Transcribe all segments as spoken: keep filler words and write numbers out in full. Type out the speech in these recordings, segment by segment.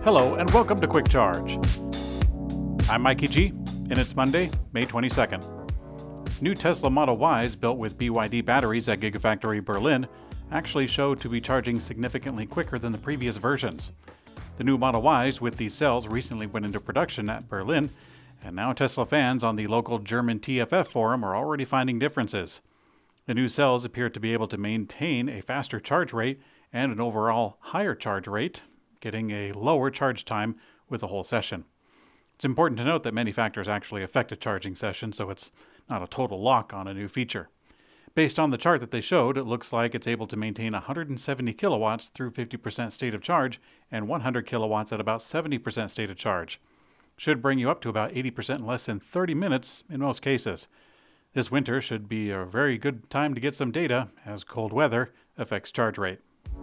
Hello and welcome to Quick Charge. I'm Mikey G, and it's Monday, May twenty-second. New Tesla Model Ys built with B Y D batteries at Gigafactory Berlin actually show to be charging significantly quicker than the previous versions. The new Model Ys with these cells recently went into production at Berlin, and now Tesla fans on the local German T F F forum are already finding differences. The new cells appear to be able to maintain a faster charge rate and an overall higher charge rate, getting a lower charge time with the whole session. It's important to note that many factors actually affect a charging session, so it's not a total lock on a new feature. Based on the chart that they showed, it looks like it's able to maintain one hundred seventy kilowatts through fifty percent state of charge and one hundred kilowatts at about seventy percent state of charge. Should bring you up to about eighty percent in less than thirty minutes in most cases. This winter should be a very good time to get some data, as cold weather affects charge rate.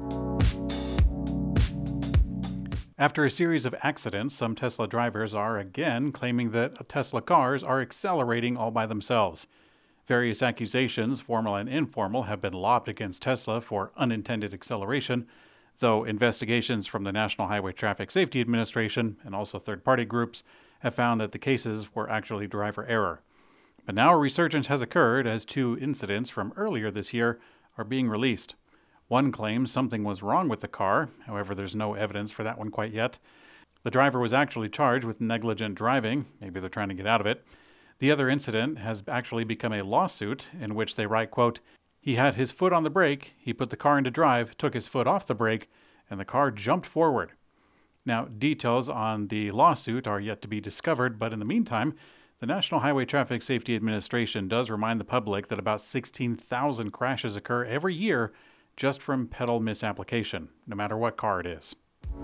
After a series of accidents, some Tesla drivers are again claiming that Tesla cars are accelerating all by themselves. Various accusations, formal and informal, have been lobbed against Tesla for unintended acceleration, though investigations from the National Highway Traffic Safety Administration and also third-party groups have found that the cases were actually driver error. But now a resurgence has occurred as two incidents from earlier this year are being released. One claims something was wrong with the car, however there's no evidence for that one quite yet. The driver was actually charged with negligent driving, maybe they're trying to get out of it. The other incident has actually become a lawsuit in which they write, quote, "He had his foot on the brake, he put the car into drive, took his foot off the brake, and the car jumped forward." Now, details on the lawsuit are yet to be discovered, but in the meantime, the National Highway Traffic Safety Administration does remind the public that about sixteen thousand crashes occur every year just from pedal misapplication, no matter what car it is.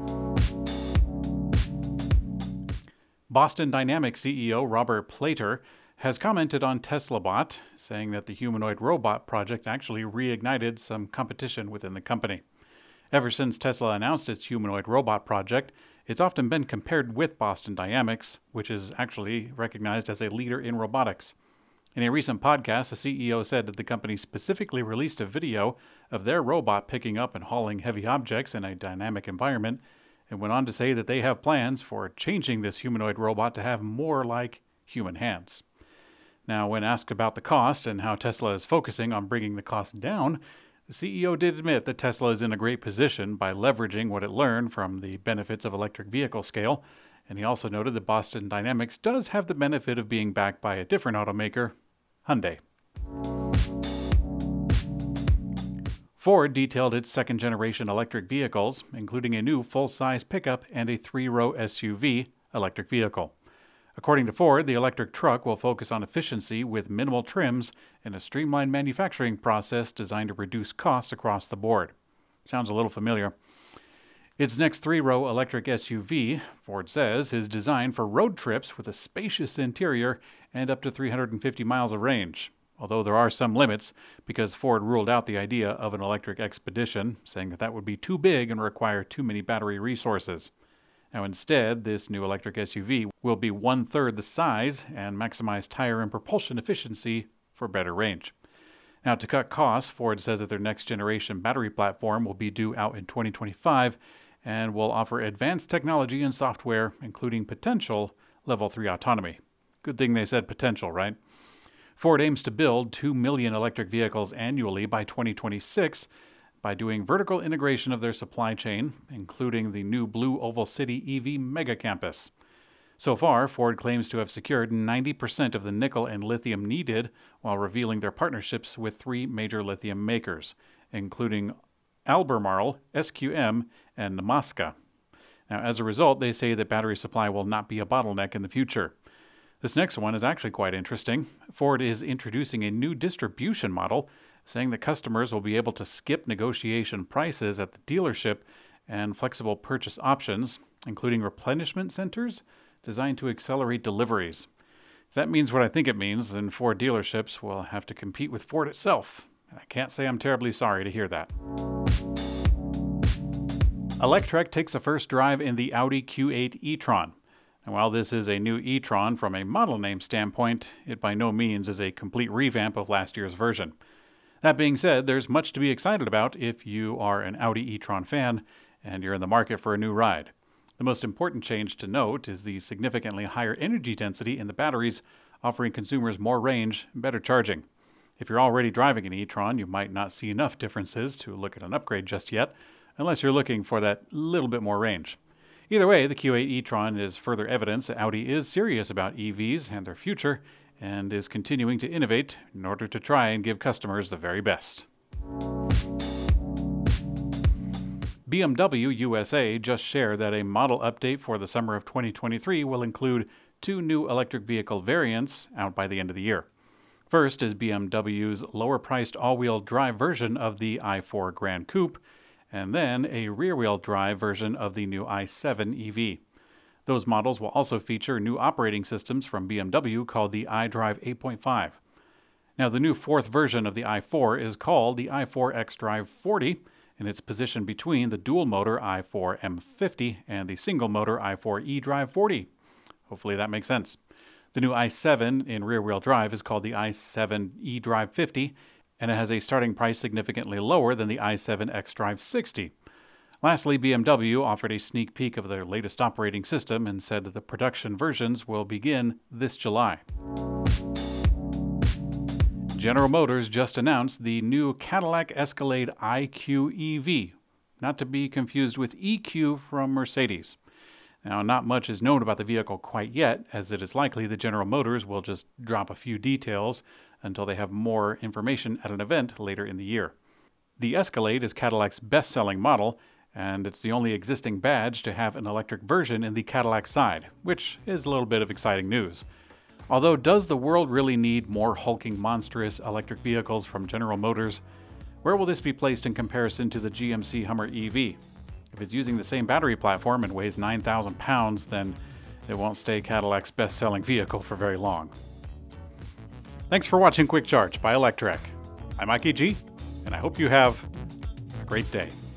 Boston Dynamics C E O Robert Plater has commented on TeslaBot, saying that the humanoid robot project actually reignited some competition within the company. Ever since Tesla announced its humanoid robot project, it's often been compared with Boston Dynamics, which is actually recognized as a leader in robotics. In a recent podcast, the C E O said that the company specifically released a video of their robot picking up and hauling heavy objects in a dynamic environment, and went on to say that they have plans for changing this humanoid robot to have more like human hands. Now, when asked about the cost and how Tesla is focusing on bringing the cost down, the C E O did admit that Tesla is in a great position by leveraging what it learned from the benefits of electric vehicle scale, and he also noted that Boston Dynamics does have the benefit of being backed by a different automaker, Hyundai. Ford detailed its second-generation electric vehicles, including a new full-size pickup and a three-row S U V electric vehicle. According to Ford, the electric truck will focus on efficiency with minimal trims and a streamlined manufacturing process designed to reduce costs across the board. Sounds a little familiar. Its next three-row electric S U V, Ford says, is designed for road trips with a spacious interior and up to three hundred fifty miles of range, although there are some limits because Ford ruled out the idea of an electric expedition, saying that that would be too big and require too many battery resources. Now instead, this new electric S U V will be one-third the size and maximize tire and propulsion efficiency for better range. Now, to cut costs, Ford says that their next-generation battery platform will be due out in twenty twenty-five and will offer advanced technology and software, including potential level three autonomy. Good thing they said potential, right? Ford aims to build two million electric vehicles annually by twenty twenty-six by doing vertical integration of their supply chain, including the new Blue Oval City E V mega campus. So far, Ford claims to have secured ninety percent of the nickel and lithium needed while revealing their partnerships with three major lithium makers, including Albemarle, S Q M, and Nemaska. Now, as a result, they say that battery supply will not be a bottleneck in the future. This next one is actually quite interesting. Ford is introducing a new distribution model, saying that customers will be able to skip negotiation prices at the dealership and flexible purchase options, including replenishment centers designed to accelerate deliveries. If that means what I think it means, then Ford dealerships will have to compete with Ford itself. I can't say I'm terribly sorry to hear that. Electrek takes a first drive in the Audi Q eight e-tron. And while this is a new e-tron from a model name standpoint, it by no means is a complete revamp of last year's version. That being said, there's much to be excited about if you are an Audi e-tron fan and you're in the market for a new ride. The most important change to note is the significantly higher energy density in the batteries, offering consumers more range and better charging. If you're already driving an e-tron, you might not see enough differences to look at an upgrade just yet, unless you're looking for that little bit more range. Either way, the Q eight e-tron is further evidence that Audi is serious about E Vs and their future, and is continuing to innovate in order to try and give customers the very best. B M W U S A just shared that a model update for the summer of twenty twenty-three will include two new electric vehicle variants out by the end of the year. First is B M W's lower-priced all-wheel drive version of the i four Gran Coupe, and then a rear-wheel drive version of the new i seven E V. Those models will also feature new operating systems from B M W called the iDrive eight point five. Now, the new fourth version of the i four is called the i four xDrive forty, and it's positioned between the dual-motor i four M fifty and the single-motor i four eDrive forty. Hopefully that makes sense. The new i seven in rear-wheel drive is called the i seven eDrive fifty, and it has a starting price significantly lower than the i seven xDrive sixty. Lastly, B M W offered a sneak peek of their latest operating system and said that the production versions will begin this July. General Motors just announced the new Cadillac Escalade I Q E V, not to be confused with E Q from Mercedes. Now, not much is known about the vehicle quite yet, as it is likely that General Motors will just drop a few details until they have more information at an event later in the year. The Escalade is Cadillac's best-selling model, and it's the only existing badge to have an electric version in the Cadillac side, which is a little bit of exciting news. Although, does the world really need more hulking, monstrous electric vehicles from General Motors? Where will this be placed in comparison to the G M C Hummer E V? If it's using the same battery platform and weighs nine thousand pounds, then it won't stay Cadillac's best-selling vehicle for very long. Thanks for watching Quick Charge by Electrek. I'm Mikey G, and I hope you have a great day.